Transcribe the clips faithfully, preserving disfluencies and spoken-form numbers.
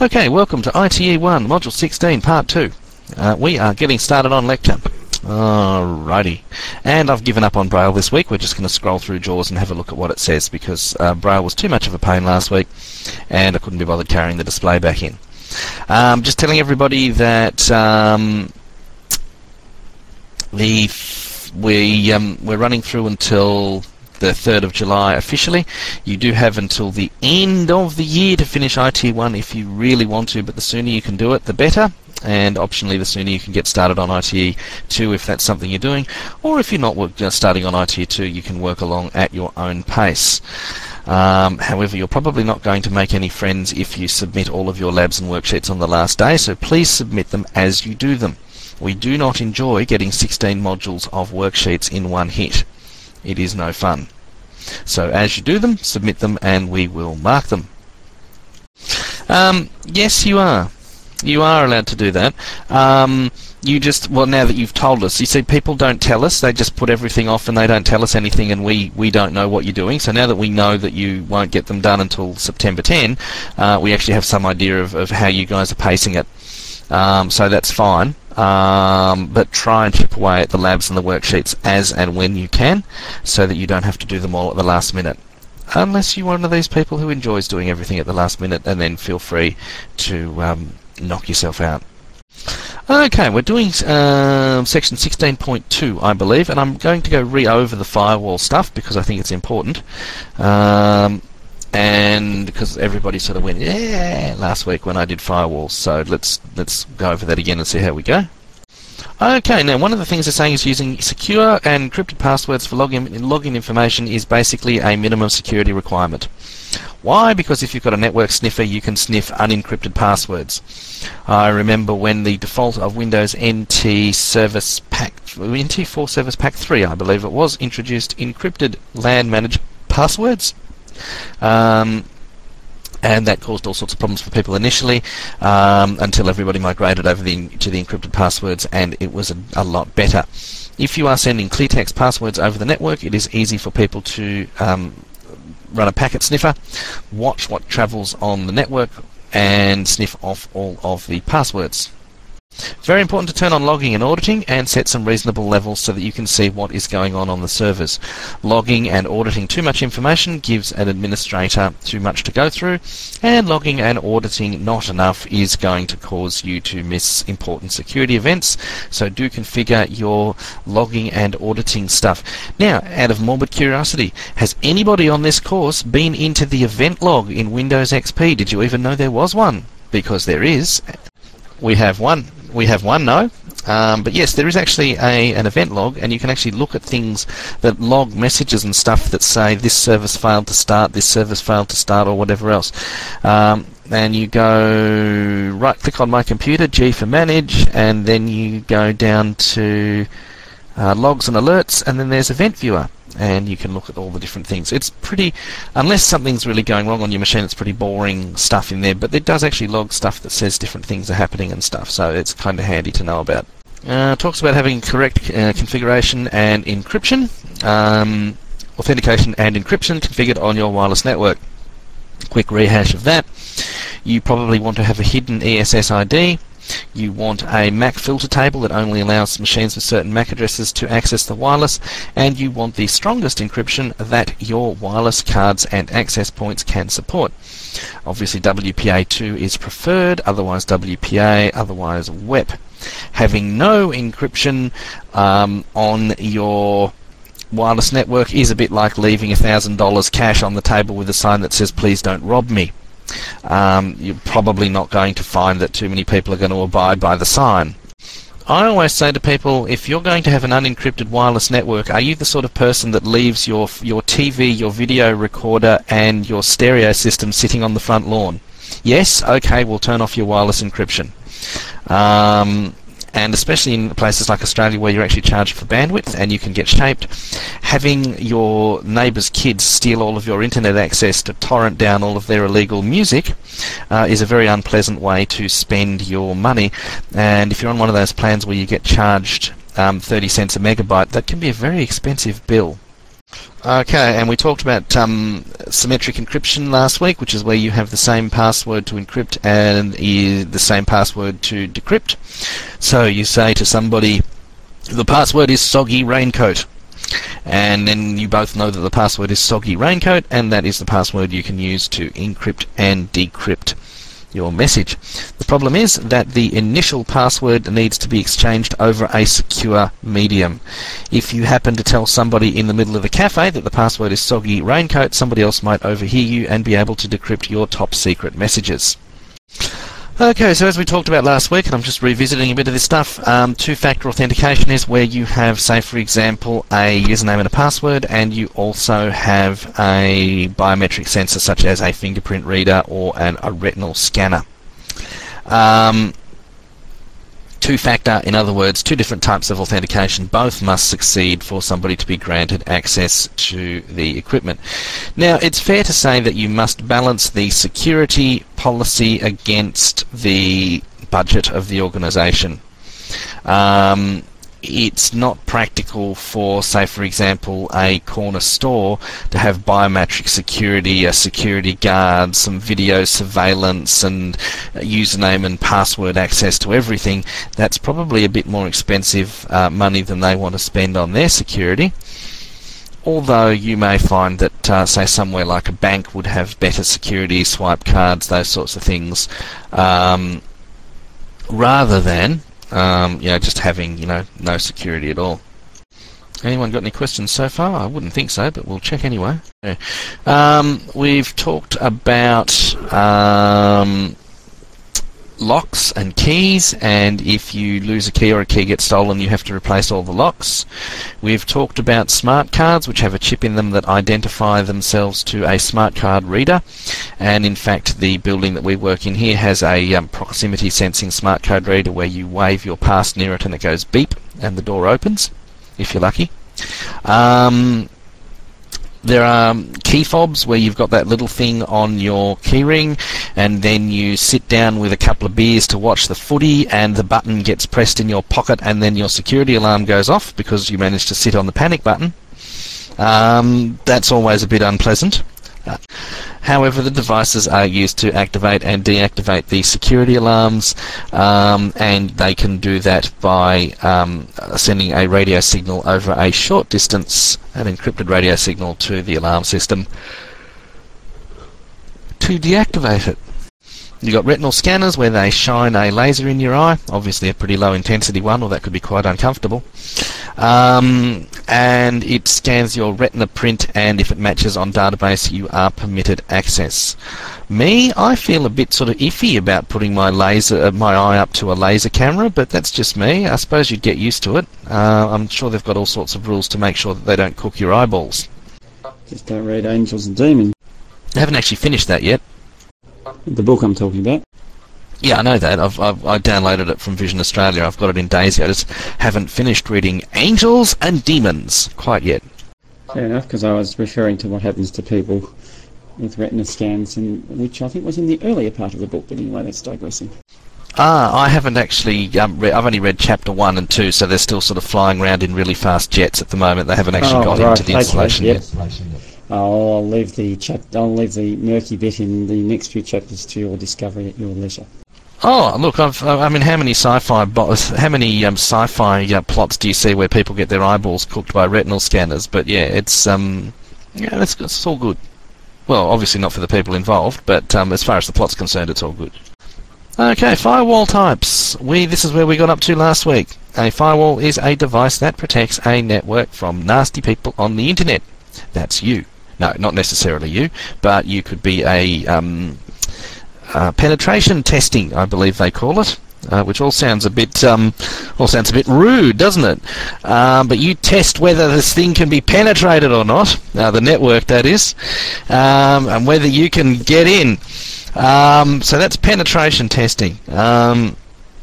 Okay, welcome to I T E one, Module sixteen, Part two. Uh, we are getting started on lecture. Alrighty. And I've given up on Braille this week. We're just going to scroll through JAWS and have a look at what it says, because uh, Braille was too much of a pain last week, and I couldn't be bothered carrying the display back in. Um, just telling everybody that um, the f we, um, we're running through until the third of July officially. You do have until the end of the year to finish I T E one if you really want to, but the sooner you can do it, the better. And optionally, the sooner you can get started on I T E two if that's something you're doing. Or if you're not work, uh, starting on I T E two, you can work along at your own pace. Um, however, you're probably not going to make any friends if you submit all of your labs and worksheets on the last day, so please submit them as you do them. We do not enjoy getting sixteen modules of worksheets in one hit. It is no fun. So as you do them, submit them and we will mark them. Um, yes, you are. You are allowed to do that. Um, you just, well, now that you've told us, you see, people don't tell us. They just put everything off and they don't tell us anything, and we, we don't know what you're doing. So now that we know that you won't get them done until September tenth, uh, we actually have some idea of, of how you guys are pacing it. Um, so that's fine. Um, but try and chip away at the labs and the worksheets as and when you can, so that you don't have to do them all at the last minute. Unless you're one of these people who enjoys doing everything at the last minute, and then feel free to um, knock yourself out. Okay, we're doing um, section sixteen point two, I believe, and I'm going to go re-over the firewall stuff because I think it's important. Um, and because everybody sort of went, yeah, last week when I did firewalls, so let's let's go over that again and see how we go. Okay, now one of the things they're saying is using secure and encrypted passwords for login, login information is basically a minimum security requirement. Why? Because if you've got a network sniffer, you can sniff unencrypted passwords. I remember when the default of Windows N T Service Pack, N T four Service Pack three, I believe it was, introduced encrypted LAN managed passwords. Um, and that caused all sorts of problems for people initially, um, until everybody migrated over the, to the encrypted passwords, and it was a, a lot better. If you are sending clear text passwords over the network, it is easy for people to um, run a packet sniffer, watch what travels on the network, and sniff off all of the passwords. Very important to turn on logging and auditing and set some reasonable levels so that you can see what is going on on the servers. Logging and auditing too much information gives an administrator too much to go through, and logging and auditing not enough is going to cause you to miss important security events. So do configure your logging and auditing stuff. Now, out of morbid curiosity, has anybody on this course been into the event log in Windows X P? Did you even know there was one? Because there is. We have one. We have one, no. Um, but yes, there is actually a, an event log, and you can actually look at things that log messages and stuff that say this service failed to start, this service failed to start, or whatever else. Um, and you go right-click on my computer, G for manage, and then you go down to uh, logs and alerts, and then there's event viewer. And you can look at all the different things. It's pretty, unless something's really going wrong on your machine, it's pretty boring stuff in there, but it does actually log stuff that says different things are happening and stuff, so it's kind of handy to know about. Uh, talks about having correct uh, configuration and encryption, um, authentication and encryption configured on your wireless network. Quick rehash of that. You probably want to have a hidden E S S I D. You want a M A C filter table that only allows machines with certain M A C addresses to access the wireless, and you want the strongest encryption that your wireless cards and access points can support. Obviously W P A two is preferred, otherwise W P A, otherwise W E P. Having no encryption um, on your wireless network is a bit like leaving one thousand dollars cash on the table with a sign that says please don't rob me. Um, you're probably not going to find that too many people are going to abide by the sign. I always say to people, if you're going to have an unencrypted wireless network, are you the sort of person that leaves your your T V, your video recorder, and your stereo system sitting on the front lawn? Yes? Okay, we'll turn off your wireless encryption. Um, and especially in places like Australia where you're actually charged for bandwidth and you can get shaped, having your neighbour's kids steal all of your internet access to torrent down all of their illegal music uh, is a very unpleasant way to spend your money. And if you're on one of those plans where you get charged um, thirty cents a megabyte, that can be a very expensive bill. Okay, and we talked about um, symmetric encryption last week, which is where you have the same password to encrypt and i- the same password to decrypt. So you say to somebody, the password is soggy raincoat, and then you both know that the password is soggy raincoat, and that is the password you can use to encrypt and decrypt your message. The problem is that the initial password needs to be exchanged over a secure medium. If you happen to tell somebody in the middle of a cafe that the password is soggy raincoat, somebody else might overhear you and be able to decrypt your top secret messages. Okay, so as we talked about last week, and I'm just revisiting a bit of this stuff, um, two-factor authentication is where you have, say for example, a username and a password, and you also have a biometric sensor such as a fingerprint reader or an, a retinal scanner. Um, two-factor, in other words, two different types of authentication, both must succeed for somebody to be granted access to the equipment. Now, it's fair to say that you must balance the security policy against the budget of the organisation. Um, it's not practical for, say for example, a corner store to have biometric security, a security guard, some video surveillance and username and password access to everything. That's probably a bit more expensive uh, money than they want to spend on their security. Although you may find that, uh, say, somewhere like a bank would have better security, swipe cards, those sorts of things, um, rather than Um, you know, just having, you know, no security at all. Anyone got any questions so far? I wouldn't think so, but we'll check anyway. Yeah. Um, we've talked about um, locks and keys, and if you lose a key or a key gets stolen, you have to replace all the locks. We've talked about smart cards, which have a chip in them that identify themselves to a smart card reader, and in fact the building that we work in here has a um, proximity sensing smart card reader where you wave your pass near it and it goes beep and the door opens, if you're lucky. Um, There are key fobs where you've got that little thing on your keyring, and then you sit down with a couple of beers to watch the footy, and the button gets pressed in your pocket, and then your security alarm goes off because you managed to sit on the panic button. Um, that's always a bit unpleasant. Uh, however, the devices are used to activate and deactivate the security alarms, um, and they can do that by um, sending a radio signal over a short distance, an encrypted radio signal to the alarm system to deactivate it. You've got retinal scanners where they shine a laser in your eye, obviously a pretty low intensity one, or that could be quite uncomfortable. Um, and it scans your retina print, and if it matches on database, you are permitted access. Me, I feel a bit sort of iffy about putting my laser, my eye up to a laser camera, but that's just me. I suppose you'd get used to it. Uh, I'm sure they've got all sorts of rules to make sure that they don't cook your eyeballs. Just don't read Angels and Demons. I haven't actually finished that yet. The book I'm talking about. Yeah, I know that. I've, I've I downloaded it from Vision Australia. I've got it in Daisy. I just haven't finished reading Angels and Demons quite yet. Fair enough, because I was referring to what happens to people with retina scans, and which I think was in the earlier part of the book, but anyway, that's digressing. Ah, I haven't actually. Um, re- I've only read chapter one and two, so they're still sort of flying around in really fast jets at the moment. They haven't actually oh, got right. into the installation okay, yet. yep. Oh, I'll leave the chap. I'll leave the murky bit in the next few chapters to your discovery at your leisure. Oh, look! I've. I mean, how many sci-fi, bo- how many um, sci-fi uh, plots do you see where people get their eyeballs cooked by retinal scanners? But yeah, it's um, yeah, it's, it's all good. Well, obviously not for the people involved, but um, as far as the plot's concerned, it's all good. Okay, firewall types. We this is where we got up to last week. A firewall is a device that protects a network from nasty people on the internet. That's you. No, not necessarily you, but you could be a um, uh, penetration testing, I believe they call it, uh, which all sounds a bit um, all sounds a bit rude, doesn't it? Um, but you test whether this thing can be penetrated or not, uh, the network that is, um, and whether you can get in. Um, so that's penetration testing. Um,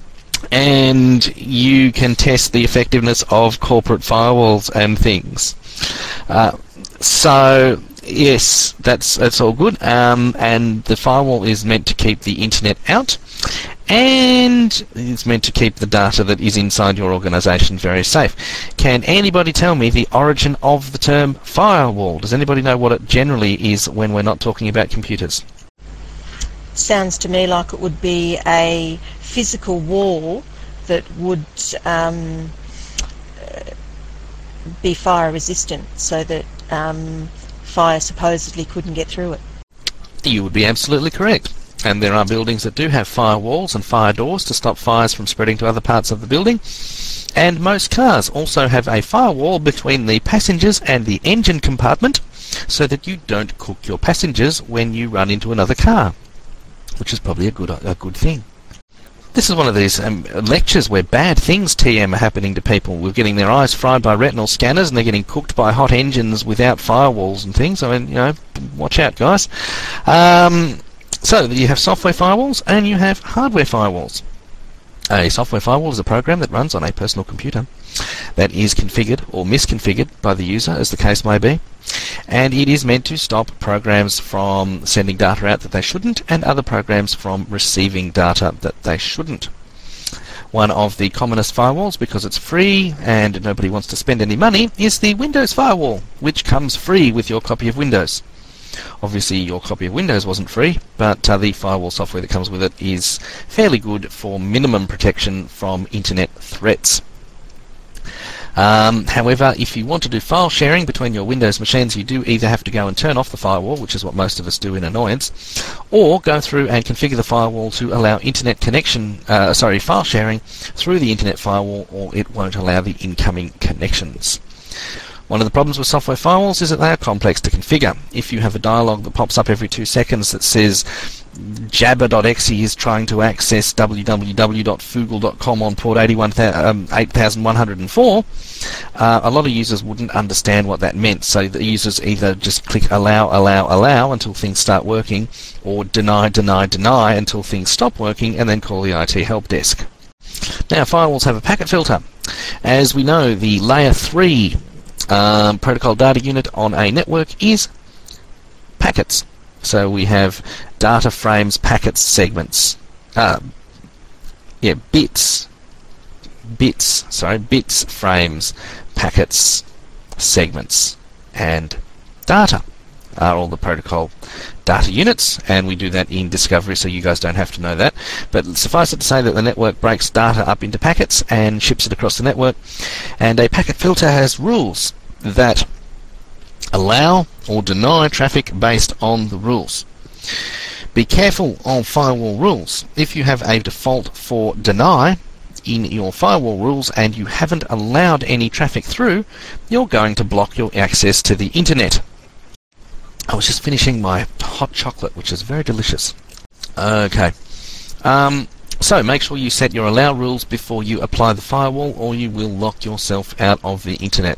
and you can test the effectiveness of corporate firewalls and things. Uh, So yes, that's that's all good. Um, and the firewall is meant to keep the internet out, and it's meant to keep the data that is inside your organisation very safe. Can anybody tell me the origin of the term firewall? Does anybody know what it generally is when we're not talking about computers? Sounds to me like it would be a physical wall that would um, be fire resistant, so that um, fire supposedly couldn't get through it. You would be absolutely correct. And there are buildings that do have firewalls and fire doors to stop fires from spreading to other parts of the building. And most cars also have a firewall between the passengers and the engine compartment so that you don't cook your passengers when you run into another car, which is probably a good a good thing. This is one of these um, lectures where bad things, T M, are happening to people. We're getting their eyes fried by retinal scanners and they're getting cooked by hot engines without firewalls and things. I mean, you know, watch out, guys. Um, so you have software firewalls and you have hardware firewalls. A software firewall is a program that runs on a personal computer that is configured or misconfigured by the user, as the case may be, and it is meant to stop programs from sending data out that they shouldn't and other programs from receiving data that they shouldn't. One of the commonest firewalls, because it's free and nobody wants to spend any money, is the Windows firewall, which comes free with your copy of Windows. Obviously your copy of Windows wasn't free, but uh, the firewall software that comes with it is fairly good for minimum protection from internet threats. Um, however, if you want to do file sharing between your Windows machines, you do either have to go and turn off the firewall, which is what most of us do in annoyance, or go through and configure the firewall to allow internet connection, uh, sorry, file sharing through the internet firewall, or it won't allow the incoming connections. One of the problems with software firewalls is that they are complex to configure. If you have a dialog that pops up every two seconds that says jabber dot e x e is trying to access w w w dot foogle dot com on port eight one oh four, uh, a lot of users wouldn't understand what that meant. So the users either just click allow, allow, allow until things start working, or deny, deny, deny until things stop working, and then call the I T help desk. Now, firewalls have a packet filter. As we know, the layer three Um, protocol data unit on a network is packets. So we have data frames, packets, segments. Uh, yeah, bits. Bits, sorry, bits, frames, packets, segments, and data are all the protocol data units, and we do that in Discovery, so you guys don't have to know that. But suffice it to say that the network breaks data up into packets and ships it across the network, and a packet filter has rules that allow or deny traffic based on the rules. Be careful of firewall rules. If you have a default for deny in your firewall rules and you haven't allowed any traffic through, you're going to block your access to the internet. I was just finishing my hot chocolate, which is very delicious. Okay. Um, so make sure you set your allow rules before you apply the firewall, or you will lock yourself out of the internet.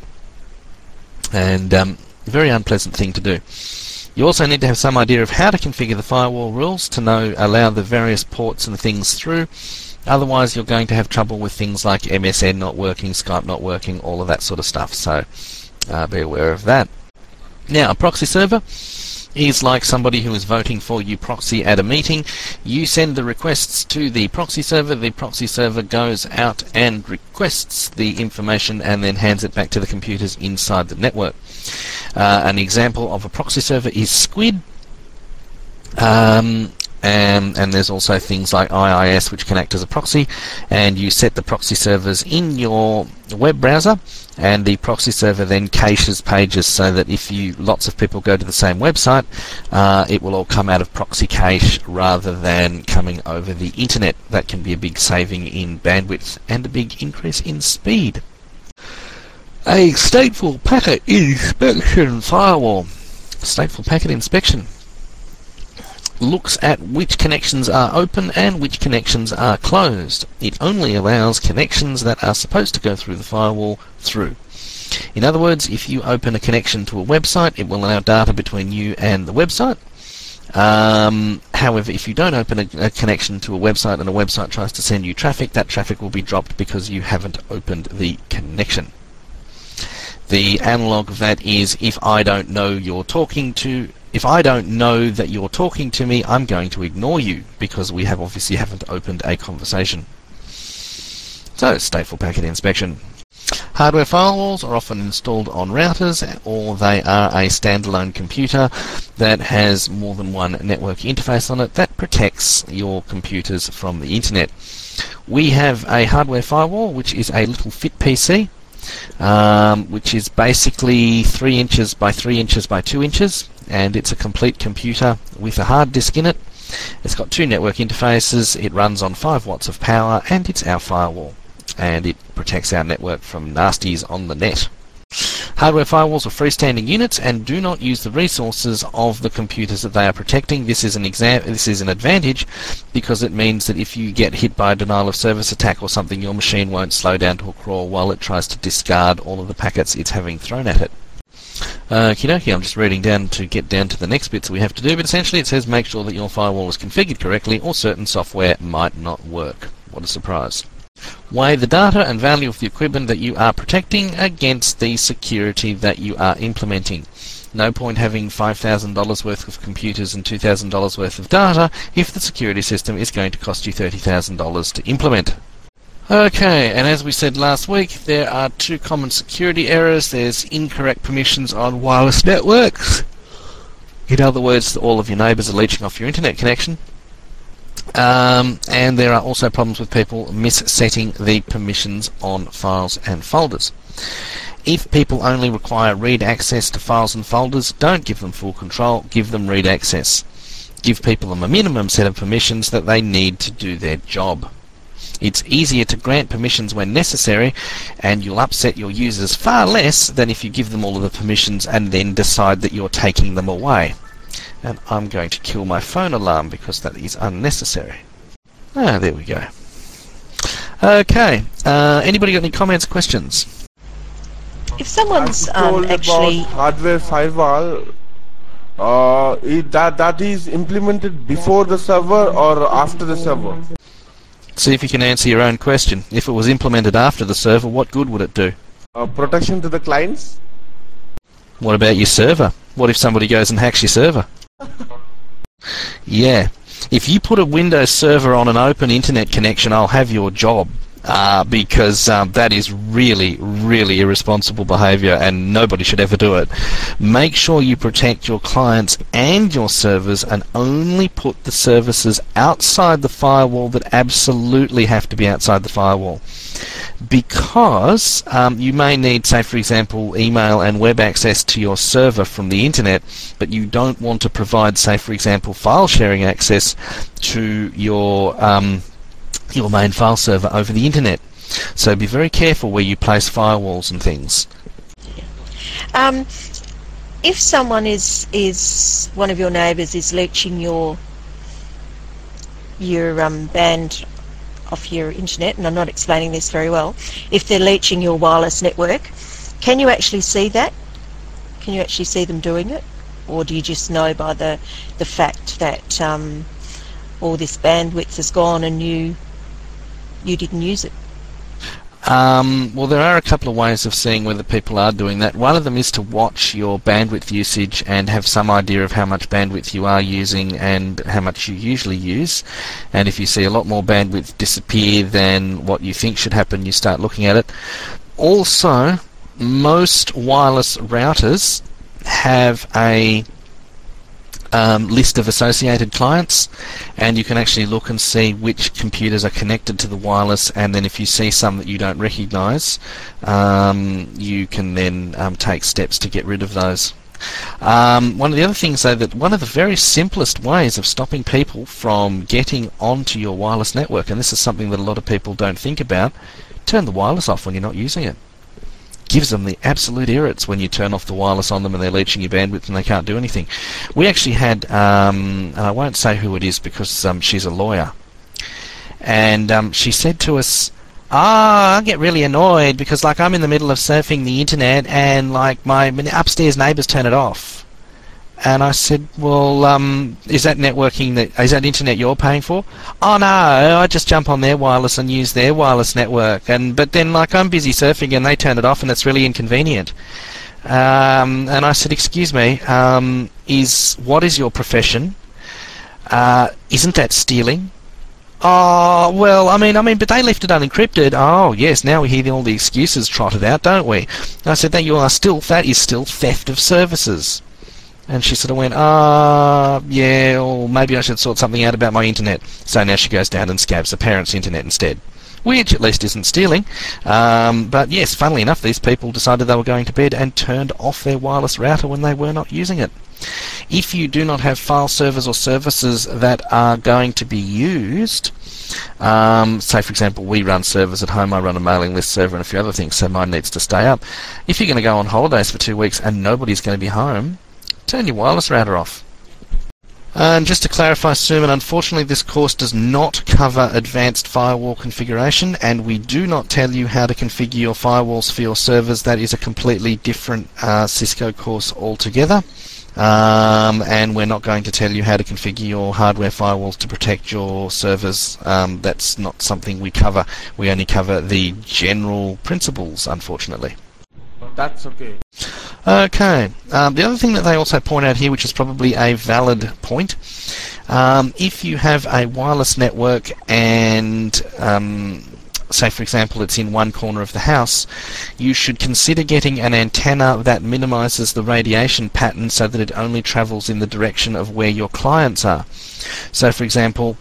And um, very unpleasant thing to do. You also need to have some idea of how to configure the firewall rules to know allow the various ports and things through. Otherwise you're going to have trouble with things like M S N not working, Skype not working, all of that sort of stuff. So uh, be aware of that. Now, a proxy server is like somebody who is voting for you proxy at a meeting. You send the requests to the proxy server, the proxy server goes out and requests the information and then hands it back to the computers inside the network. Uh, an example of a proxy server is Squid, um, and, and there's also things like I I S which can act as a proxy, and you set the proxy servers in your web browser, and the proxy server then caches pages so that if you lots of people go to the same website, uh, it will all come out of proxy cache rather than coming over the internet. That can be a big saving in bandwidth and a big increase in speed. A stateful packet inspection firewall. Stateful packet inspection looks at which connections are open and which connections are closed. It only allows connections that are supposed to go through the firewall through. In other words, if you open a connection to a website, it will allow data between you and the website. Um, however, if you don't open a, a connection to a website and a website tries to send you traffic, that traffic will be dropped because you haven't opened the connection. The analog of that is if I don't know you're talking to if I don't know that you're talking to me, I'm going to ignore you because we have obviously haven't opened a conversation. So, stateful packet inspection. Hardware firewalls are often installed on routers, or they are a standalone computer that has more than one network interface on it that protects your computers from the internet. We have a hardware firewall, which is a little fit P C, um, which is basically three inches by three inches by two inches, and it's a complete computer with a hard disk in it. It's got two network interfaces, it runs on five watts of power, and it's our firewall. And it protects our network from nasties on the net. Hardware firewalls are freestanding units and do not use the resources of the computers that they are protecting. This is an exam this is an advantage because it means that if you get hit by a denial of service attack or something, your machine won't slow down to a crawl while it tries to discard all of the packets it's having thrown at it. Okie dokie, I'm just reading down to get down to the next bits we have to do, but essentially it says make sure that your firewall is configured correctly or certain software might not work. What a surprise. Weigh the data and value of the equipment that you are protecting against the security that you are implementing. No point having five thousand dollars worth of computers and two thousand dollars worth of data if the security system is going to cost you thirty thousand dollars to implement. Okay, and as we said last week, there are two common security errors. There's incorrect permissions on wireless networks. In other words, all of your neighbours are leeching off your internet connection. Um, and there are also problems with people mis-setting the permissions on files and folders. If people only require read access to files and folders, don't give them full control, give them read access. Give people a minimum set of permissions that they need to do their job. It's easier to grant permissions when necessary, and you'll upset your users far less than if you give them all of the permissions and then decide that you're taking them away. And I'm going to kill my phone alarm because that is unnecessary. Ah, there we go. Okay, uh, anybody got any comments, questions? If someone's I'm told um, actually... about hardware firewall, uh, it, that, that is implemented before the server or after the server? See if you can answer your own question. If it was implemented after the server, what good would it do? Uh, protection to the clients? What about your server? What if somebody goes and hacks your server? Yeah. If you put a Windows server on an open internet connection, I'll have your job. Uh, because um, that is really, really irresponsible behavior and nobody should ever do it. Make sure you protect your clients and your servers and only put the services outside the firewall that absolutely have to be outside the firewall. Because um, you may need, say for example, email and web access to your server from the internet, but you don't want to provide, say for example, file sharing access to your um, your main file server over the internet. So be very careful where you place firewalls and things. Um, if someone is is one of your neighbours is leeching your your um, band off your internet, and I'm not explaining this very well, if they're leeching your wireless network, can you actually see that? Can you actually see them doing it, or do you just know by the the fact that um, all this bandwidth is gone and you you didn't use it? Um, well, there are a couple of ways of seeing whether people are doing that. One of them is to watch your bandwidth usage and have some idea of how much bandwidth you are using and how much you usually use. And if you see a lot more bandwidth disappear than what you think should happen, you start looking at it. Also, most wireless routers have a Um, list of associated clients, and you can actually look and see which computers are connected to the wireless, and then if you see some that you don't recognize, um, you can then um, take steps to get rid of those. Um, one of the other things, though, that one of the very simplest ways of stopping people from getting onto your wireless network, and this is something that a lot of people don't think about, turn the wireless off when you're not using it. Gives them the absolute irrits when you turn off the wireless on them and they're leeching your bandwidth and they can't do anything. We actually had, um, and I won't say who it is because um, she's a lawyer, and um, she said to us, ah, I get really annoyed because like I'm in the middle of surfing the internet and like my upstairs neighbours turn it off. And I said, well, um, is that networking, that, is that internet you're paying for? Oh no, I just jump on their wireless and use their wireless network. And but then like I'm busy surfing and they turn it off and it's really inconvenient. Um, and I said, excuse me, um, is, what is your profession? Uh, isn't that stealing? Oh, well, I mean, I mean, but they left it unencrypted. Oh, yes, now we hear all the excuses trotted out, don't we? And I said, that you are still, that is still theft of services. And she sort of went, ah, uh, yeah, or maybe I should sort something out about my internet. So now she goes down and scabs the parents' internet instead. Which at least isn't stealing. Um, but yes, funnily enough, these people decided they were going to bed and turned off their wireless router when they were not using it. If you do not have file servers or services that are going to be used, um, say for example we run servers at home, I run a mailing list server and a few other things, so mine needs to stay up. If you're going to go on holidays for two weeks and nobody's going to be home, turn your wireless router off. And just to clarify, Suman, unfortunately this course does not cover advanced firewall configuration, and we do not tell you how to configure your firewalls for your servers. That is a completely different uh, Cisco course altogether. Um, and we're not going to tell you how to configure your hardware firewalls to protect your servers. Um, that's not something we cover. We only cover the general principles, unfortunately. That's okay. Okay. Um, the other thing that they also point out here, which is probably a valid point, um, if you have a wireless network and um, say for example it's in one corner of the house, you should consider getting an antenna that minimizes the radiation pattern so that it only travels in the direction of where your clients are. So for example,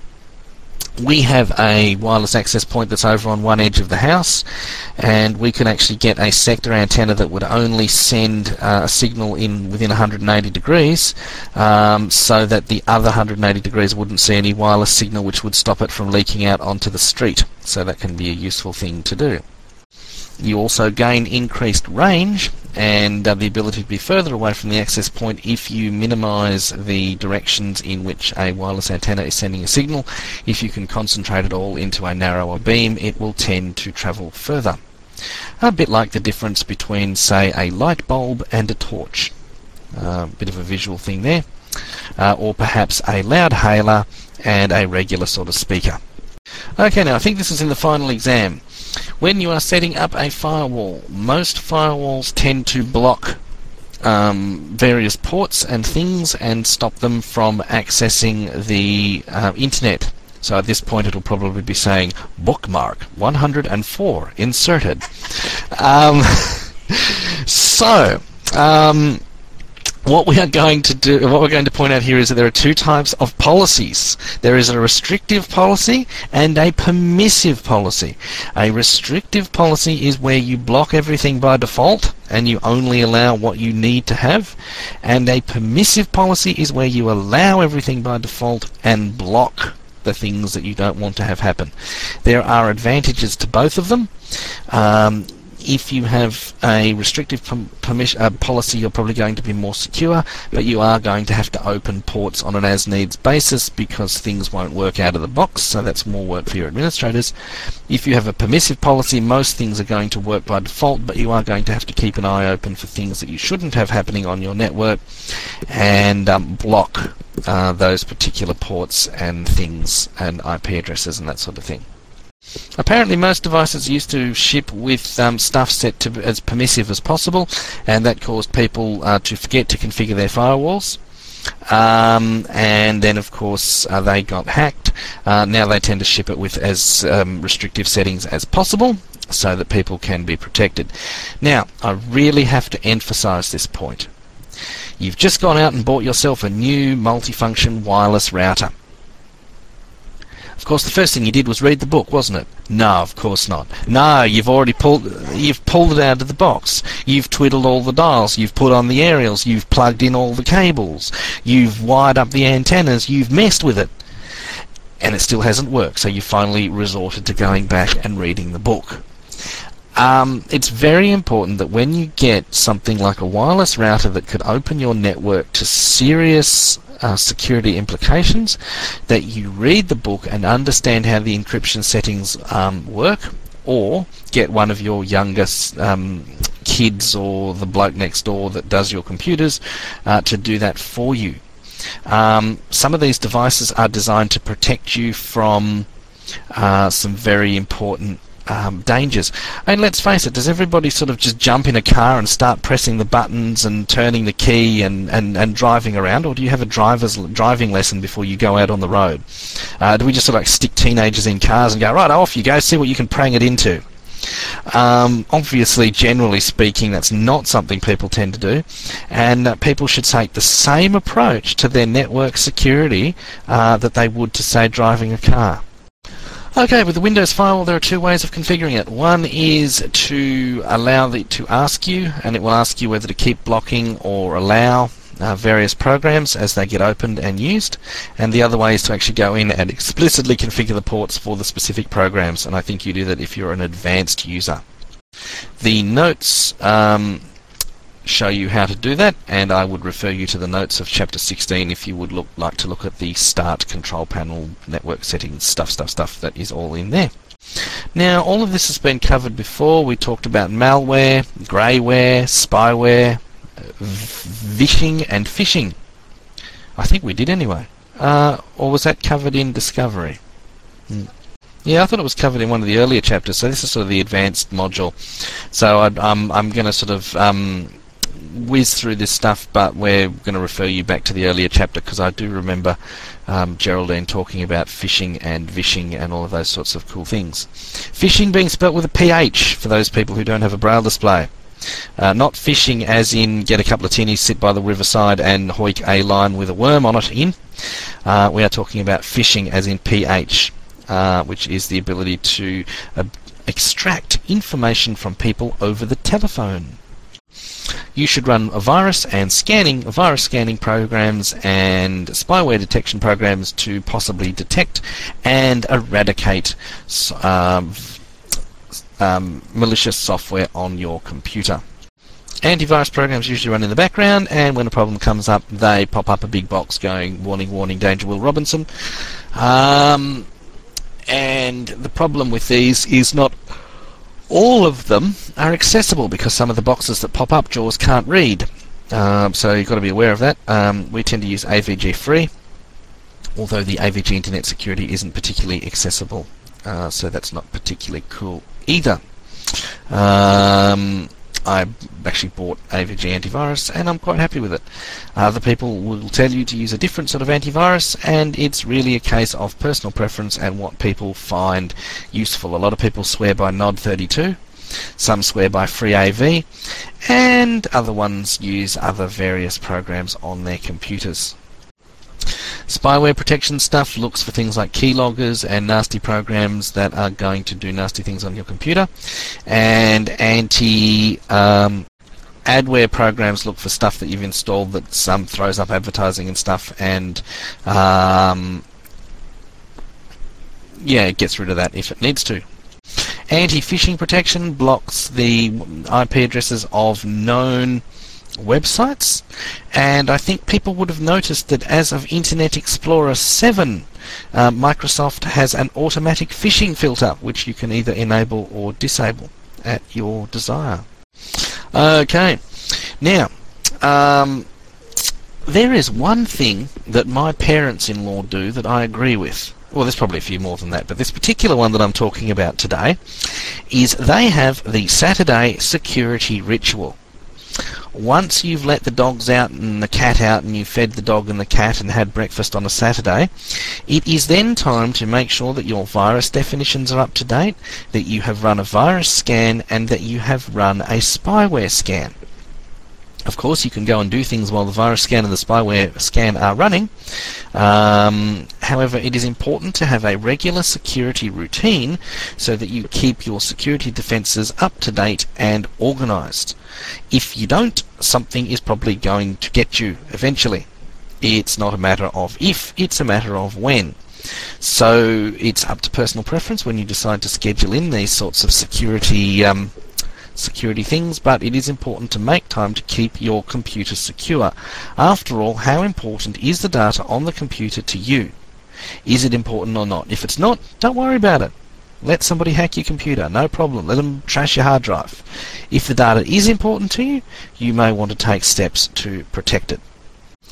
we have a wireless access point that's over on one edge of the house, and we can actually get a sector antenna that would only send uh, a signal in within one hundred eighty degrees, um, so that the other one hundred eighty degrees wouldn't see any wireless signal, which would stop it from leaking out onto the street. So that can be a useful thing to do. You also gain increased range and uh, the ability to be further away from the access point if you minimize the directions in which a wireless antenna is sending a signal. If you can concentrate it all into a narrower beam, it will tend to travel further. A bit like the difference between, say, a light bulb and a torch. A uh, bit of a visual thing there. Uh, or perhaps a loud hailer and a regular sort of speaker. Okay, now I think this is in the final exam. When you are setting up a firewall, most firewalls tend to block um, various ports and things and stop them from accessing the uh, internet. So at this point it'll probably be saying bookmark one hundred four inserted. Um, so, um, What we are going to do, what we're going to point out here is that there are two types of policies. There is a restrictive policy and a permissive policy. A restrictive policy is where you block everything by default and you only allow what you need to have. And a permissive policy is where you allow everything by default and block the things that you don't want to have happen. There are advantages to both of them. Um, If you have a restrictive permission, uh, policy, you're probably going to be more secure, but you are going to have to open ports on an as-needs basis because things won't work out of the box, so that's more work for your administrators. If you have a permissive policy, most things are going to work by default, but you are going to have to keep an eye open for things that you shouldn't have happening on your network and um, block uh, those particular ports and things and I P addresses and that sort of thing. Apparently most devices used to ship with um, stuff set to as permissive as possible, and that caused people uh, to forget to configure their firewalls. Um, and then of course uh, they got hacked. Uh, now they tend to ship it with as um, restrictive settings as possible so that people can be protected. Now I really have to emphasize this point. You've just gone out and bought yourself a new multifunction wireless router. Of course, the first thing you did was read the book, wasn't it? No, of course not. No, you've already pulled you've pulled it out of the box. You've twiddled all the dials. You've put on the aerials. You've plugged in all the cables. You've wired up the antennas. You've messed with it. And it still hasn't worked, so you finally resorted to going back and reading the book. Um, it's very important that when you get something like a wireless router that could open your network to serious Uh, security implications, that you read the book and understand how the encryption settings um, work, or get one of your youngest um, kids or the bloke next door that does your computers uh, to do that for you. Um, some of these devices are designed to protect you from uh, some very important um, dangers. And let's face it, does everybody sort of just jump in a car and start pressing the buttons and turning the key and, and, and driving around, or do you have a driver's driving lesson before you go out on the road? Uh, do we just sort of like stick teenagers in cars and go, right, off you go, see what you can prang it into? Um, obviously, generally speaking, that's not something people tend to do, and uh, people should take the same approach to their network security uh, that they would to, say, driving a car. Okay, with the Windows firewall there are two ways of configuring it. One is to allow it to ask you, and it will ask you whether to keep blocking or allow uh, various programs as they get opened and used, and the other way is to actually go in and explicitly configure the ports for the specific programs, and I think you do that if you're an advanced user. The notes um, show you how to do that, and I would refer you to the notes of chapter sixteen if you would look like to look at the start control panel, network settings, stuff, stuff, stuff that is all in there. Now, all of this has been covered before. We talked about malware, greyware, spyware, vishing and phishing. I think we did anyway. Uh, or was that covered in Discovery? Hmm. Yeah, I thought it was covered in one of the earlier chapters, so this is sort of the advanced module. So I'd, um, I'm going to sort of um, whiz through this stuff, but we're going to refer you back to the earlier chapter, because I do remember um, Geraldine talking about phishing and vishing and all of those sorts of cool things. Phishing being spelt with a P H for those people who don't have a braille display. Uh, not fishing as in get a couple of tinnies, sit by the riverside and hoik a line with a worm on it in. Uh, we are talking about phishing as in P H, uh, which is the ability to uh, extract information from people over the telephone. You should run a virus and scanning, virus scanning programs and spyware detection programs to possibly detect and eradicate um, um, malicious software on your computer. Antivirus programs usually run in the background, and when a problem comes up, they pop up a big box going, warning, warning, danger, Will Robinson. Um, and the problem with these is not all of them are accessible, because some of the boxes that pop up, JAWS can't read. Um, so you've got to be aware of that. Um, we tend to use A V G free, although the A V G Internet Security isn't particularly accessible, uh, so that's not particularly cool either. Um, I actually bought A V G Antivirus, and I'm quite happy with it. Other people will tell you to use a different sort of antivirus, and it's really a case of personal preference and what people find useful. A lot of people swear by Nod thirty-two, some swear by FreeAV, and other ones use other various programs on their computers. Spyware protection stuff looks for things like keyloggers and nasty programs that are going to do nasty things on your computer, and anti um, adware programs look for stuff that you've installed that some throws up advertising and stuff, and um, yeah, it gets rid of that if it needs to. Anti-phishing protection blocks the I P addresses of known websites, and I think people would have noticed that as of Internet Explorer seven, uh, Microsoft has an automatic phishing filter which you can either enable or disable at your desire. Okay, now um, there is one thing that my parents-in-law do that I agree with. Well, there's probably a few more than that, but this particular one that I'm talking about today is they have the Saturday security ritual. Once you've let the dogs out and the cat out, and you've fed the dog and the cat and had breakfast on a Saturday, it is then time to make sure that your virus definitions are up to date, that you have run a virus scan, and that you have run a spyware scan. Of course, you can go and do things while the virus scan and the spyware scan are running. Um, however, it is important to have a regular security routine so that you keep your security defenses up to date and organized. If you don't, something is probably going to get you eventually. It's not a matter of if, it's a matter of when. So it's up to personal preference when you decide to schedule in these sorts of security um, security things, but it is important to make time to keep your computer secure. After all, how important is the data on the computer to you? Is it important or not? If it's not, don't worry about it. Let somebody hack your computer, no problem. Let them trash your hard drive. If the data is important to you, you may want to take steps to protect it.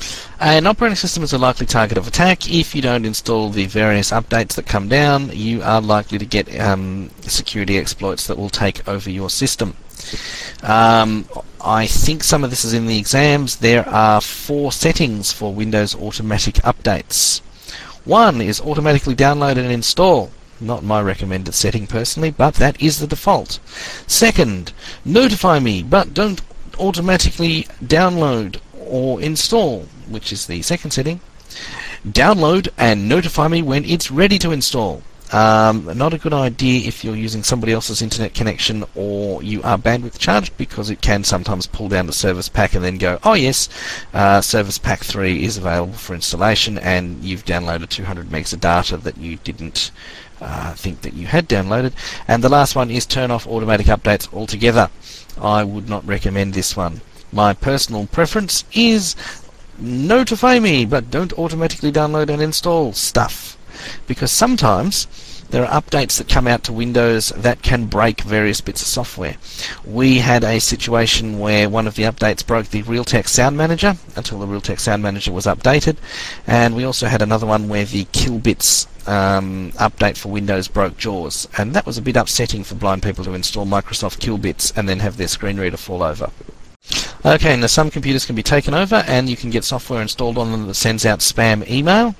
An operating system is a likely target of attack. If you don't install the various updates that come down, you are likely to get um, security exploits that will take over your system. Um, I think some of this is in the exams. There are four settings for Windows automatic updates. One is automatically download and install. Not my recommended setting personally, but that is the default. Second, notify me, but don't automatically download or install, which is the second setting. Download and notify me when it's ready to install. Um, not a good idea if you're using somebody else's internet connection or you are bandwidth charged, because it can sometimes pull down the service pack and then go, oh yes, uh, service pack three is available for installation, and you've downloaded two hundred megs of data that you didn't uh, think that you had downloaded. And the last one is turn off automatic updates altogether. I would not recommend this one. My personal preference is notify me, but don't automatically download and install stuff, because sometimes there are updates that come out to Windows that can break various bits of software. We had a situation where one of the updates broke the Realtek Sound Manager until the Realtek Sound Manager was updated, and we also had another one where the Killbits um, update for Windows broke JAWS, and that was a bit upsetting for blind people to install Microsoft Killbits and then have their screen reader fall over. Okay, now some computers can be taken over and you can get software installed on them that sends out spam email.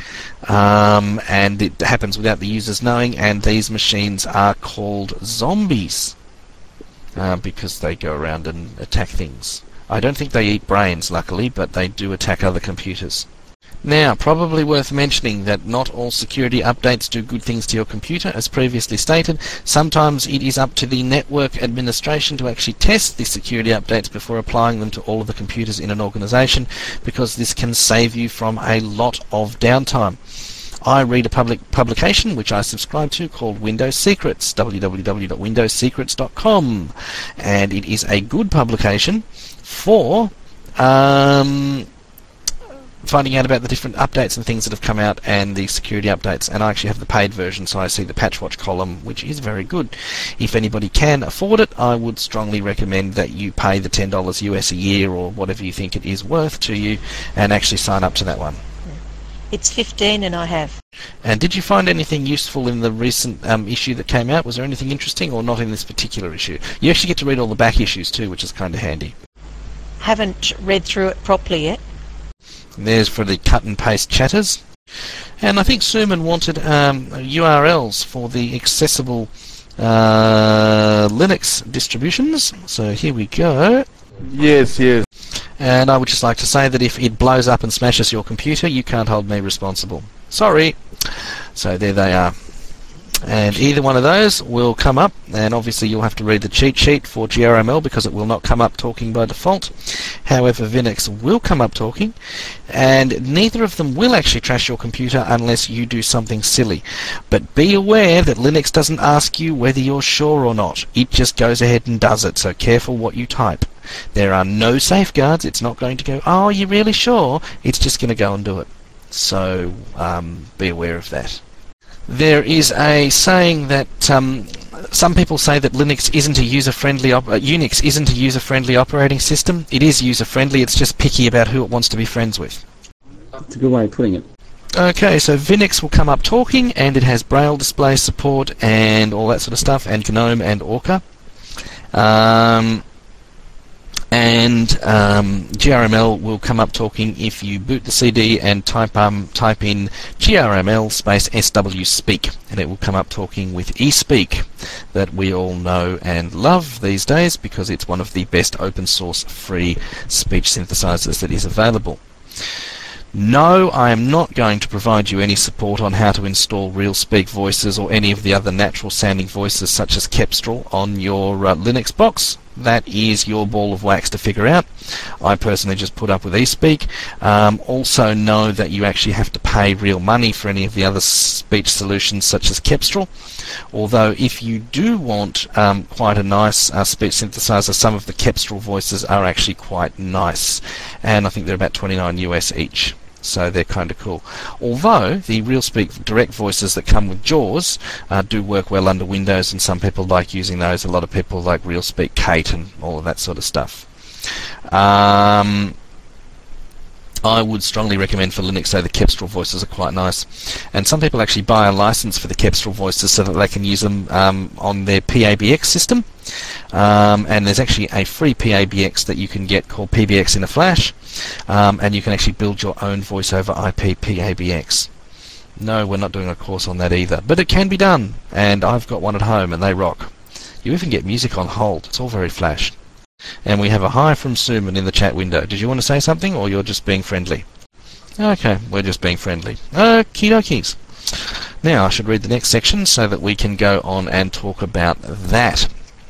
Um, and it happens without the users knowing, and these machines are called zombies uh, because they go around and attack things. I don't think they eat brains, luckily, but they do attack other computers. Now, probably worth mentioning that not all security updates do good things to your computer, as previously stated. Sometimes it is up to the network administration to actually test the security updates before applying them to all of the computers in an organization, because this can save you from a lot of downtime. I read a public publication which I subscribe to called Windows Secrets, w w w dot windows secrets dot com, and it is a good publication for um, finding out about the different updates and things that have come out and the security updates. And I actually have the paid version, so I see the Patch Watch column, which is very good. If anybody can afford it, I would strongly recommend that you pay the ten dollars U S a year or whatever you think it is worth to you and actually sign up to that one. It's fifteen and I have. And did you find anything useful in the recent um, issue that came out? Was there anything interesting, or not in this particular issue? You actually get to read all the back issues too, which is kind of handy. Haven't read through it properly yet. There's for the cut and paste chatters. And I think Suman wanted um, U R Ls for the accessible uh, Linux distributions. So here we go. Yes, yes. And I would just like to say that if it blows up and smashes your computer, you can't hold me responsible. Sorry. So there they are. And either one of those will come up, and obviously you'll have to read the cheat sheet for G R M L because it will not come up talking by default. However, Linux will come up talking, and neither of them will actually trash your computer unless you do something silly. But be aware that Linux doesn't ask you whether you're sure or not. It just goes ahead and does it, so careful what you type. There are no safeguards. It's not going to go, oh, are you really sure? It's just going to go and do it. So um, be aware of that. There is a saying that um, some people say that Linux isn't a user-friendly, op- uh, Unix isn't a user-friendly operating system. It is user-friendly. It's just picky about who it wants to be friends with. That's a good way of putting it. Okay, so Vinix will come up talking, and it has Braille display support and all that sort of stuff, and GNOME and Orca. Um, and um, G R M L will come up talking if you boot the C D and type um type in G R M L space S W speak, and it will come up talking with eSpeak, that we all know and love these days because it's one of the best open source free speech synthesizers that is available. No, I am not going to provide you any support on how to install RealSpeak voices or any of the other natural sounding voices such as Kepstrel on your uh, Linux box. That is your ball of wax to figure out. I personally just put up with eSpeak. Um, also know that you actually have to pay real money for any of the other speech solutions such as Kepstrel. Although if you do want um, quite a nice uh, speech synthesizer, some of the Kepstrel voices are actually quite nice. And I think they're about twenty-nine U S each. So they're kind of cool. Although the RealSpeak direct voices that come with JAWS uh, do work well under Windows, and some people like using those. A lot of people like RealSpeak Kate and all of that sort of stuff. Um, I would strongly recommend for Linux, so the Kepstrel voices are quite nice. And some people actually buy a license for the Kepstrel voices so that they can use them um, on their P A B X system. Um, and there's actually a free P A B X that you can get called P B X in a Flash. Um, and you can actually build your own voice over I P P A B X. No, we're not doing a course on that either. But it can be done. And I've got one at home and they rock. You even get music on hold. It's all very flash. And we have a hi from Suman in the chat window. Did you want to say something, or you're just being friendly? Okay, we're just being friendly. Okie dokies. Now, I should read the next section so that we can go on and talk about that.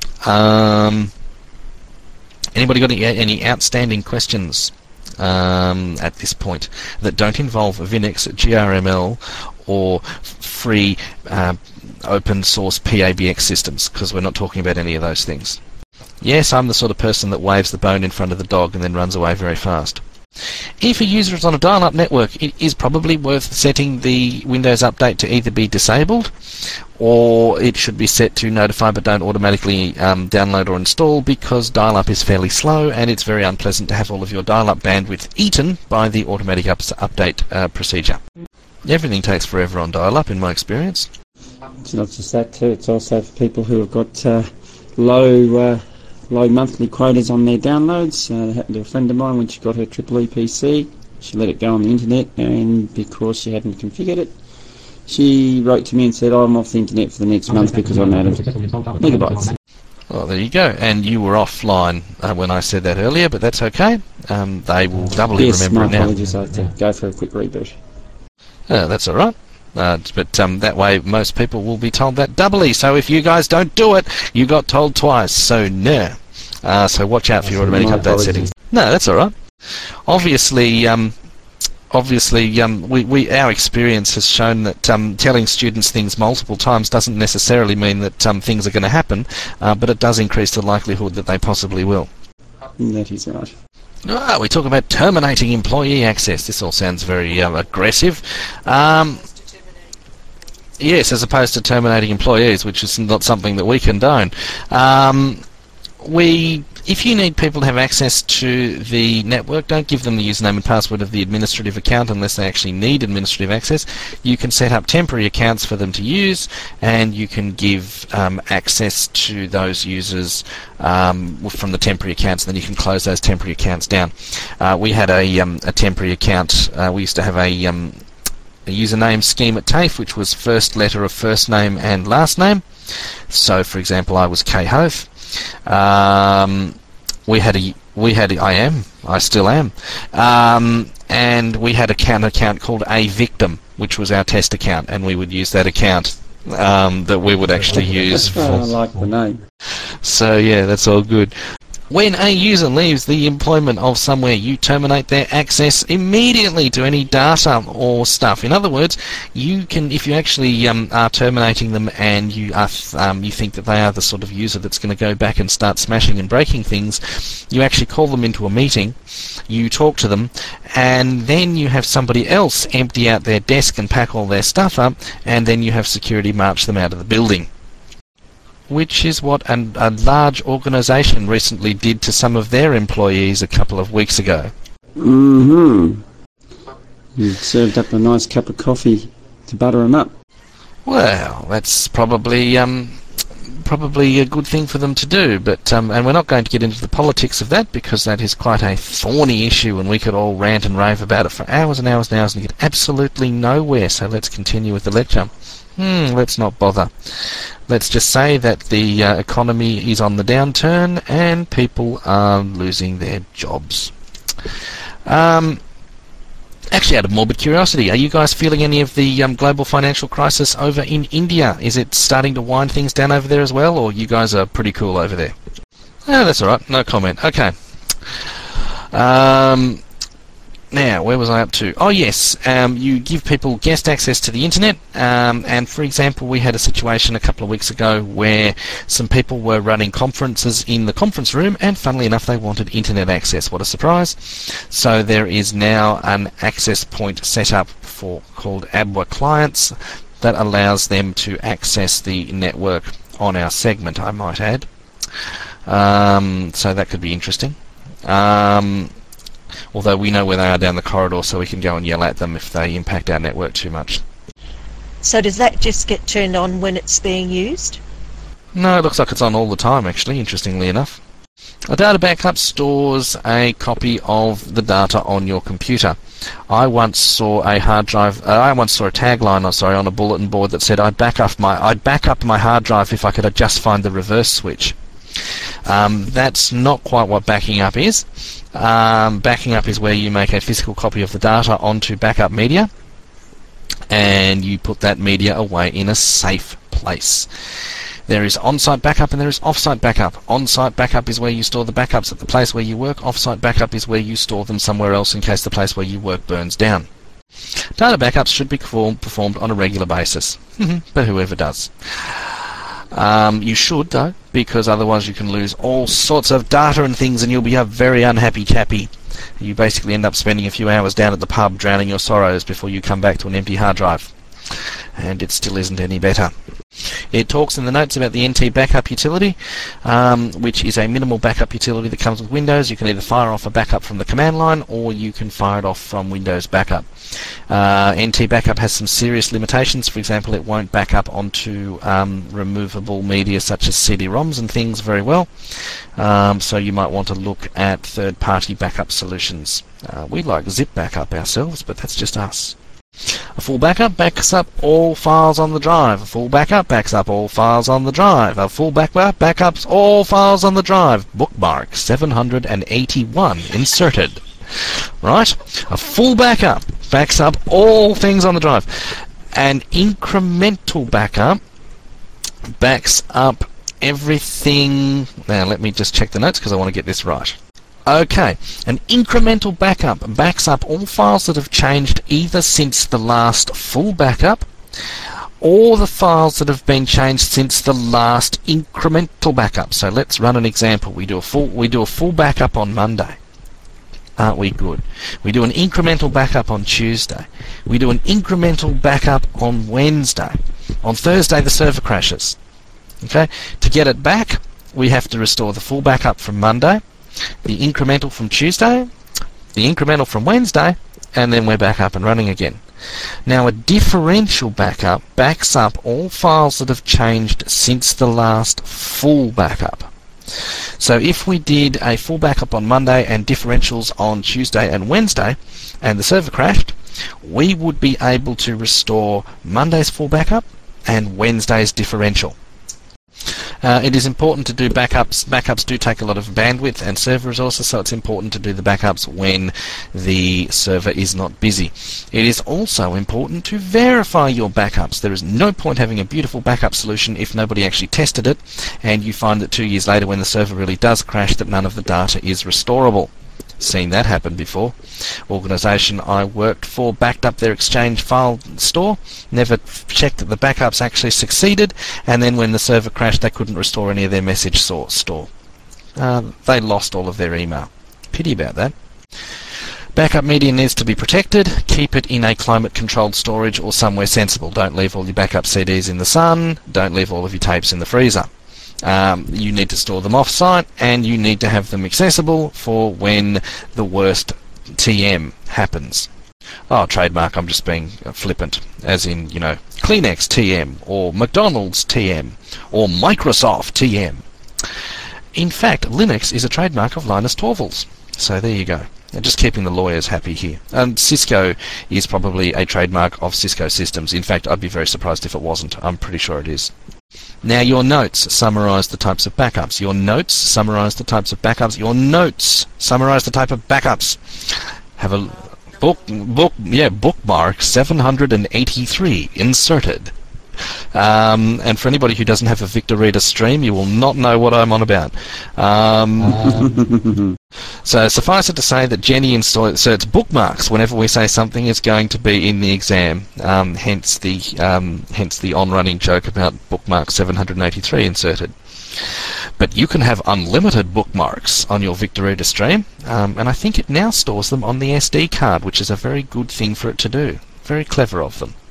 Um, anybody got any, any outstanding questions um, at this point that don't involve Linux, G R M L, or free uh, open source P A B X systems? Because we're not talking about any of those things. Yes, I'm the sort of person that waves the bone in front of the dog and then runs away very fast. If a user is on a dial-up network, it is probably worth setting the Windows Update to either be disabled, or it should be set to notify but don't automatically um, download or install, because dial-up is fairly slow and it's very unpleasant to have all of your dial-up bandwidth eaten by the automatic ups update uh, procedure. Everything takes forever on dial-up, in my experience. It's not just that too, it's also for people who have got uh, low uh, low monthly quotas on their downloads. Uh, that happened to a friend of mine when she got her triple E P C. She let it go on the internet, and because she hadn't configured it, she wrote to me and said, oh, I'm off the internet for the next month because I'm out of megabytes. Well, there you go. And you were offline uh, when I said that earlier, but that's okay. Um, they will doubly yes, remember it now. Yes, my apologies. I had to go for a quick reboot. Uh, that's all right. Uh, but um, that way most people will be told that doubly. So if you guys don't do it, you got told twice. So no. Uh, so watch out for your automatic update apologies. settings. No, that's all right. Obviously, um, obviously, um, we, we our experience has shown that um, telling students things multiple times doesn't necessarily mean that um, things are going to happen, uh, but it does increase the likelihood that they possibly will. That is right. Ah, we talk about terminating employee access. This all sounds very um, aggressive. Um, yes, as opposed to terminating employees, which is not something that we condone. Um, we, if you need people to have access to the network, don't give them the username and password of the administrative account unless they actually need administrative access. You can set up temporary accounts for them to use, and you can give um, access to those users um, from the temporary accounts, and then you can close those temporary accounts down. Uh, we had a, um, a temporary account. Uh, we used to have a, um, a username scheme at TAFE, which was first letter of first name and last name. So, for example, I was K Hoth. Um, we had a, we had, a, I am, I still am, um, and we had a account account called A Victim, which was our test account, and we would use that account um, that we would actually use. For, I like the name. So yeah, that's all good. When a user leaves the employment of somewhere, you terminate their access immediately to any data or stuff. In other words, you can, if you actually um, are terminating them and you are, um, you think that they are the sort of user that's going to go back and start smashing and breaking things, you actually call them into a meeting, you talk to them, and then you have somebody else empty out their desk and pack all their stuff up, and then you have security march them out of the building. Which is what an, a large organisation recently did to some of their employees a couple of weeks ago. Mm-hmm. You served up a nice cup of coffee to butter them up. Well, that's probably um, probably a good thing for them to do, but um, and we're not going to get into the politics of that because that is quite a thorny issue, and we could all rant and rave about it for hours and hours and hours and get absolutely nowhere. So let's continue with the lecture. Hmm, let's not bother. Let's just say that the uh, economy is on the downturn and people are losing their jobs. Um, actually, out of morbid curiosity, are you guys feeling any of the um, global financial crisis over in India? Is it starting to wind things down over there as well, or you guys are pretty cool over there? Oh, that's all right. No comment. Okay. Um... Now, where was I up to? Oh, yes, um, you give people guest access to the internet, um, and for example, we had a situation a couple of weeks ago where some people were running conferences in the conference room, and funnily enough, they wanted internet access. What a surprise. So there is now an access point set up for called A B W A clients that allows them to access the network on our segment, I might add. Um, so that could be interesting. Um, although we know where they are down the corridor, so we can go and yell at them if they impact our network too much. So does that just get turned on when it's being used? No, it looks like it's on all the time, actually, interestingly enough. A data backup stores a copy of the data on your computer. I once saw a hard drive. Uh, I once saw a tagline, oh, sorry, on a bulletin board that said, "I'd back up my I'd back up my hard drive if I could just find the reverse switch." Um, that's not quite what backing up is. Um, backing up is where you make a physical copy of the data onto backup media, and you put that media away in a safe place. There is on-site backup and there is off-site backup. On-site backup is where you store the backups at the place where you work. Off-site backup is where you store them somewhere else in case the place where you work burns down. Data backups should be performed on a regular basis, but whoever does. Um, you should, though, because otherwise you can lose all sorts of data and things and you'll be a very unhappy chappy. You basically end up spending a few hours down at the pub drowning your sorrows before you come back to an empty hard drive. And it still isn't any better. It talks in the notes about the N T backup utility, um, which is a minimal backup utility that comes with Windows. You can either fire off a backup from the command line or you can fire it off from Windows Backup. Uh, N T backup has some serious limitations. For example, it won't back up onto um, removable media such as C D ROMs and things very well. Um, so you might want to look at third-party backup solutions. Uh, we like Zip Backup ourselves, but that's just us. A full backup backs up all files on the drive. A full backup backs up all files on the drive. A full backup backups all files on the drive. Bookmark seven hundred eighty-one inserted. Right? A full backup backs up all things on the drive. An incremental backup backs up everything. Now let me just check the notes because I want to get this right. Okay, an incremental backup backs up all files that have changed either since the last full backup or the files that have been changed since the last incremental backup. So let's run an example. We do a full we do a full backup on Monday. Aren't we good? We do an incremental backup on Tuesday. We do an incremental backup on Wednesday. On Thursday the server crashes. Okay? To get it back, we have to restore the full backup from Monday, the incremental from Tuesday, the incremental from Wednesday, and then we're back up and running again. Now a differential backup backs up all files that have changed since the last full backup. So if we did a full backup on Monday and differentials on Tuesday and Wednesday, and the server crashed, we would be able to restore Monday's full backup and Wednesday's differential. Uh, it is important to do backups. Backups do take a lot of bandwidth and server resources, so it's important to do the backups when the server is not busy. It is also important to verify your backups. There is no point having a beautiful backup solution if nobody actually tested it, and you find that two years later when the server really does crash that none of the data is restorable. Seen that happen before. Organisation I worked for backed up their Exchange file store, never checked that the backups actually succeeded, and then when the server crashed they couldn't restore any of their message store. Uh, they lost all of their email. Pity about that. Backup media needs to be protected. Keep it in a climate-controlled storage or somewhere sensible. Don't leave all your backup C Ds in the sun. Don't leave all of your tapes in the freezer. Um, you need to store them off-site, and you need to have them accessible for when the worst T M happens. Oh, trademark, I'm just being flippant, as in, you know, Kleenex T M, or McDonald's T M, or Microsoft T M. In fact, Linux is a trademark of Linus Torvalds. So there you go. And just keeping the lawyers happy here. And Cisco is probably a trademark of Cisco Systems. In fact, I'd be very surprised if it wasn't. I'm pretty sure it is. Now your notes summarise the types of backups. Your notes summarise the types of backups. Your notes summarise the type of backups. Have a book, book, yeah, bookmark seven hundred eighty-three inserted. Um, and for anybody who doesn't have a Victor Reader stream, you will not know what I'm on about. Um, um. So suffice it to say that Jenny inserts bookmarks whenever we say something is going to be in the exam. Um, hence the um, hence the on-running joke about bookmark seven hundred eighty-three inserted. But you can have unlimited bookmarks on your Victor Reader stream, um, and I think it now stores them on the S D card, which is a very good thing for it to do. Very clever of them.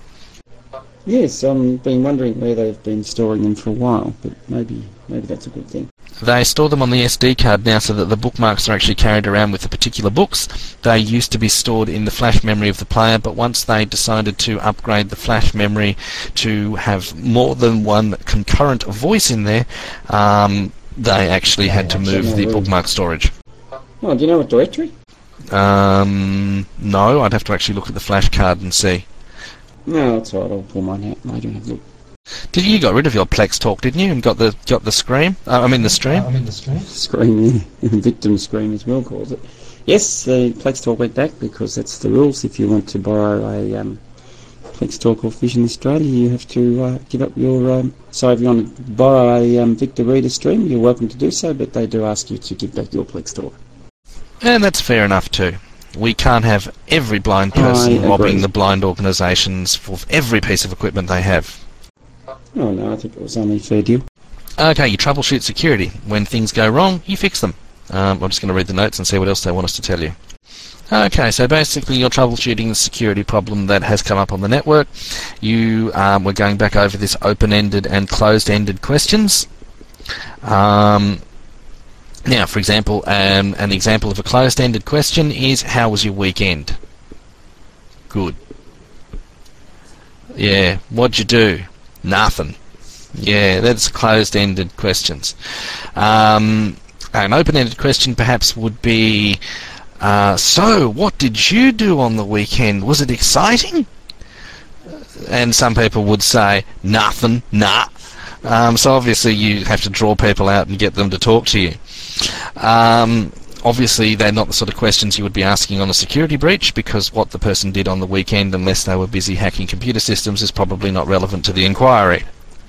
Yes, I've been wondering where they've been storing them for a while, but maybe maybe that's a good thing. They store them on the S D card now so that the bookmarks are actually carried around with the particular books. They used to be stored in the flash memory of the player, but once they decided to upgrade the flash memory to have more than one concurrent voice in there, um, they actually had to move the bookmark storage. Oh, do you know what directory? Um, no, I'd have to actually look at the flash card and see. No, that's all right. I'll pull mine out later and have a look. Did you got rid of your Plex Talk, didn't you, and got the got the scream? Uh, I mean the stream. I mean the stream. Scream, yeah. Victim scream as well calls it. Yes, the Plex Talk went back because that's the rules. If you want to borrow a um, Plex Talk or Vision Australia, you have to uh, give up your. Um, so if you want to borrow a um, Victor Reader stream, you're welcome to do so, but they do ask you to give back your Plex Talk. And that's fair enough too. We can't have every blind person robbing the blind organisations for every piece of equipment they have. Oh no, I think it was only a fair deal. Okay, you troubleshoot security. When things go wrong, you fix them. Um, I'm just going to read the notes and see what else they want us to tell you. Okay, so basically you're troubleshooting the security problem that has come up on the network. You um, we're going back over this open-ended and closed-ended questions. Um, now, for example, um, an example of a closed-ended question is, how was your weekend? Good. Yeah, what'd you do? Nothing. Yeah, that's closed-ended questions. Um, an open-ended question perhaps would be, uh, so, what did you do on the weekend? Was it exciting? And some people would say, nothing, nah. Um, so obviously you have to draw people out and get them to talk to you. Um, obviously they're not the sort of questions you would be asking on a security breach, because what the person did on the weekend, unless they were busy hacking computer systems, is probably not relevant to the inquiry.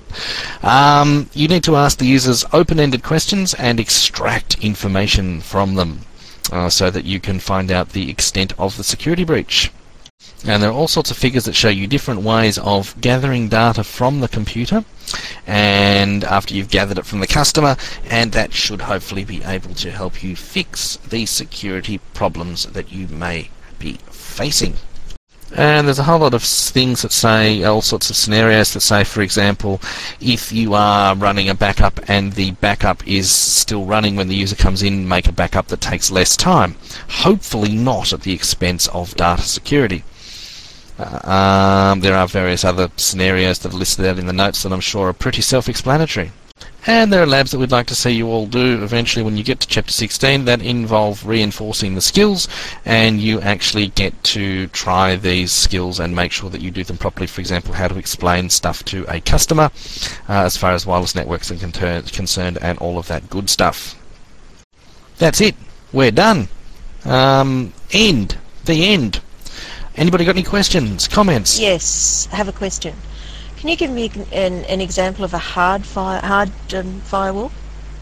Um, you need to ask the users open-ended questions and extract information from them uh, so that you can find out the extent of the security breach. And there are all sorts of figures that show you different ways of gathering data from the computer, and after you've gathered it from the customer, and that should hopefully be able to help you fix the security problems that you may be facing. And there's a whole lot of things that say, all sorts of scenarios that say, for example, if you are running a backup and the backup is still running when the user comes in, make a backup that takes less time. Hopefully not at the expense of data security. Uh, um, there are various other scenarios that are listed out in the notes that I'm sure are pretty self-explanatory. And there are labs that we'd like to see you all do eventually when you get to Chapter sixteen that involve reinforcing the skills, and you actually get to try these skills and make sure that you do them properly. For example, how to explain stuff to a customer uh, as far as wireless networks are con- concerned and all of that good stuff. That's it. We're done. Um, end. The end. Anybody got any questions, comments? Yes, I have a question. Can you give me an, an example of a hard fire, hard um, firewall?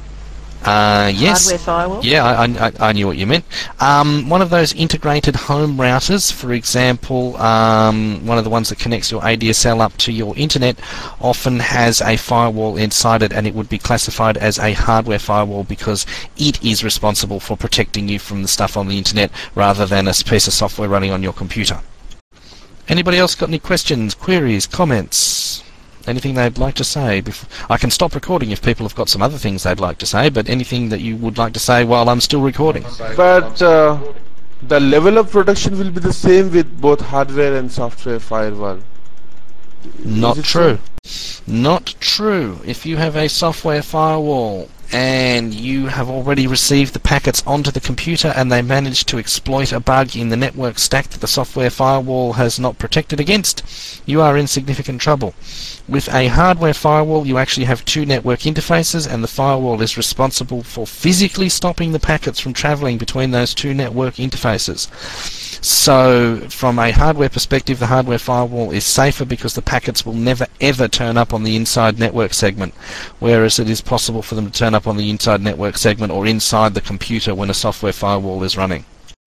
Uh, yes. Hardware firewall? Yeah, I, I, I knew what you meant. Um, one of those integrated home routers, for example, um, one of the ones that connects your A D S L up to your internet, often has a firewall inside it, and it would be classified as a hardware firewall because it is responsible for protecting you from the stuff on the internet rather than a piece of software running on your computer. Anybody else got any questions, queries, comments? Anything they'd like to say? Before I can stop recording if people have got some other things they'd like to say, but anything that you would like to say while I'm still recording? But uh, the level of protection will be the same with both hardware and software firewall. Not true. Not true. If you have a software firewall and you have already received the packets onto the computer and they manage to exploit a bug in the network stack that the software firewall has not protected against, you are in significant trouble. With a hardware firewall, you actually have two network interfaces, and the firewall is responsible for physically stopping the packets from traveling between those two network interfaces. So from a hardware perspective, the hardware firewall is safer because the packets will never ever turn up on the inside network segment, whereas it is possible for them to turn up on the inside network segment or inside the computer when a software firewall is running.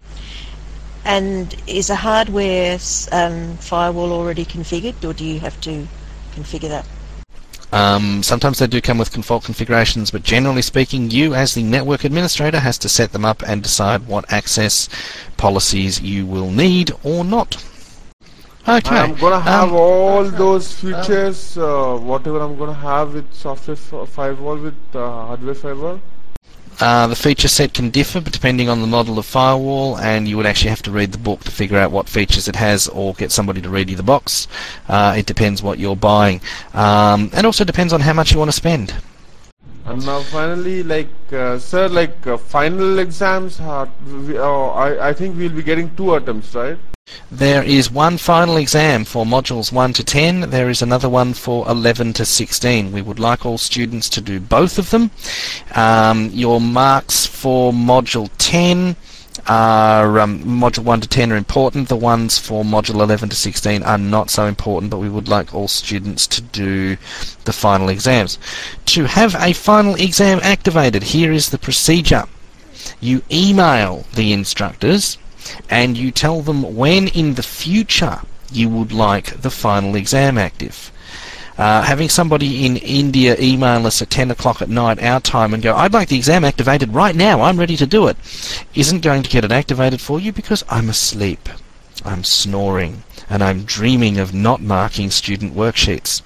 And is a hardware um, firewall already configured, or do you have to configure that? Um, sometimes they do come with default configurations, but generally speaking, you as the network administrator has to set them up and decide what access policies you will need or not. Okay. And I'm gonna have Um, all those features, uh, whatever I'm gonna have with software f- firewall with uh, hardware firewall. Uh, the feature set can differ but depending on the model of firewall, and you would actually have to read the book to figure out what features it has, or get somebody to read you the box. Uh, it depends what you're buying, um, and also depends on how much you want to spend. And now finally, like uh, sir, like uh, final exams, are, we, oh, I I think we'll be getting two attempts, right? There is one final exam for modules one to ten. There is another one for eleven to sixteen. We would like all students to do both of them. Um, your marks for module ten are, um, module one to ten are important. The ones for module eleven to sixteen are not so important, but we would like all students to do the final exams. To have a final exam activated, here is the procedure. You email the instructors and you tell them when in the future you would like the final exam active. Uh, having somebody in India email us at ten o'clock at night our time and go, I'd like the exam activated right now, I'm ready to do it, isn't going to get it activated for you, because I'm asleep, I'm snoring, and I'm dreaming of not marking student worksheets.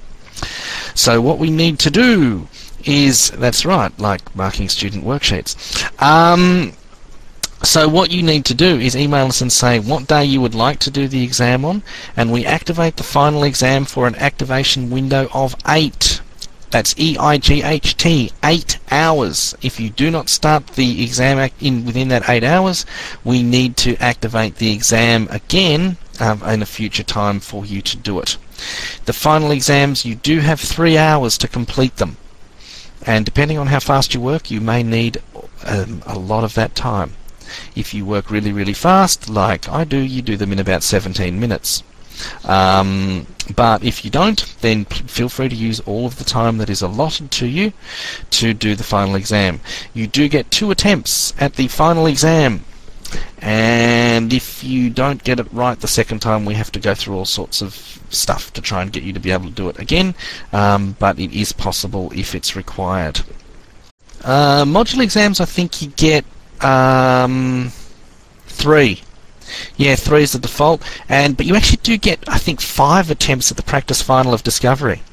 So what we need to do is, that's right, like marking student worksheets. Um, So what you need to do is email us and say what day you would like to do the exam on, and we activate the final exam for an activation window of eight. That's E I G H T, eight hours. If you do not start the exam act in within that eight hours, we need to activate the exam again um, in a future time for you to do it. The final exams, you do have three hours to complete them, and depending on how fast you work, you may need um, a lot of that time. If you work really, really fast, like I do, you do them in about seventeen minutes. Um, but if you don't, then feel free to use all of the time that is allotted to you to do the final exam. You do get two attempts at the final exam, and if you don't get it right the second time, we have to go through all sorts of stuff to try and get you to be able to do it again, um, but it is possible if it's required. Uh, module exams, I think you get Um, three. Yeah, three is the default, and but you actually do get, I think, five attempts at the practice final of Discovery.